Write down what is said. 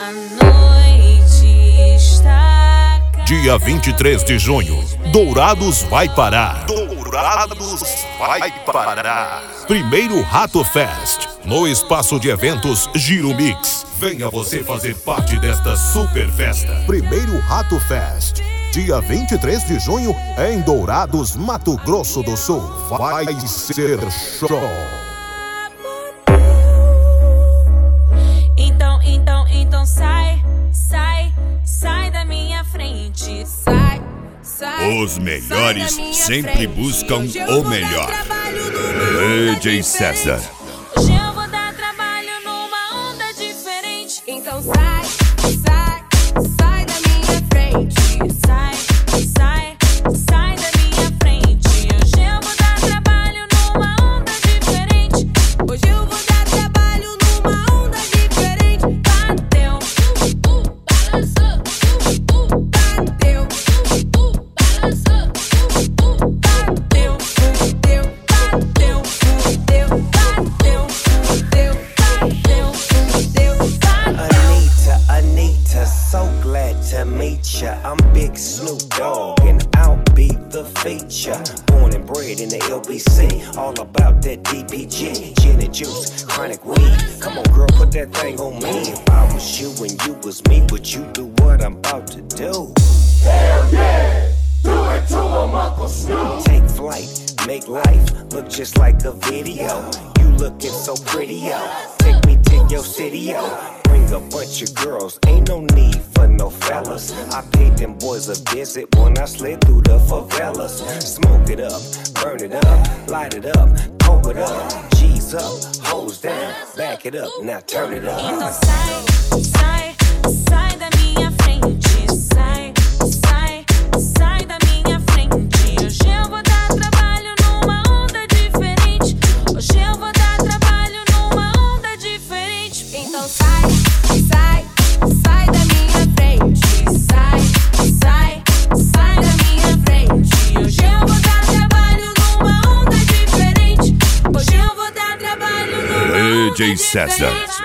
A noite está Dia 23 de junho, Dourados vai parar. Dourados vai parar. Primeiro Rato Fest, no espaço de eventos Giro Mix. Venha você fazer parte desta super festa. Primeiro Rato Fest, dia 23 de junho, em Dourados, Mato Grosso do Sul. Vai ser show. Então sai da minha frente. Sai. Os melhores sempre buscam o melhor. DJ César. Hoje eu vou dar trabalho numa onda diferente. Então sai da minha frente. Sai da minha frente. Hoje eu vou dar trabalho numa onda diferente. Hoje eu vou dar trabalho numa onda diferente. Bateu, balançou, bateu, balançou, bateu, Anita, so glad to meet ya. I'm Big Snoop Dogg and I'll be the feature. Born and bred in the LBC, all about that DPG, gin and juice, chronic weed. Come on girl, put that thing on me. If I was you and you was me, would you do what I'm about to do? Hell yeah! Do it to him, Uncle Snoop. Take flight, make life look just like a video. You looking so pretty, yo. Take me to your city, yo. Bring a bunch of girls, ain't no need for no fellas. I paid them boys a visit when I slid through the favelas. Smoke it up, burn it up, light it up, coke it up. G's up, hoes down, back it up, now turn it up. Então sai da minha frente. Sai da minha frente. Hoje eu vou dar trabalho numa onda diferente. Hoje eu vou dar trabalho numa onda diferente. Então sai da minha frente. Sai da minha frente. Hoje eu vou dar trabalho numa onda diferente. Hoje eu vou dar trabalho numa onda DJ diferente. César.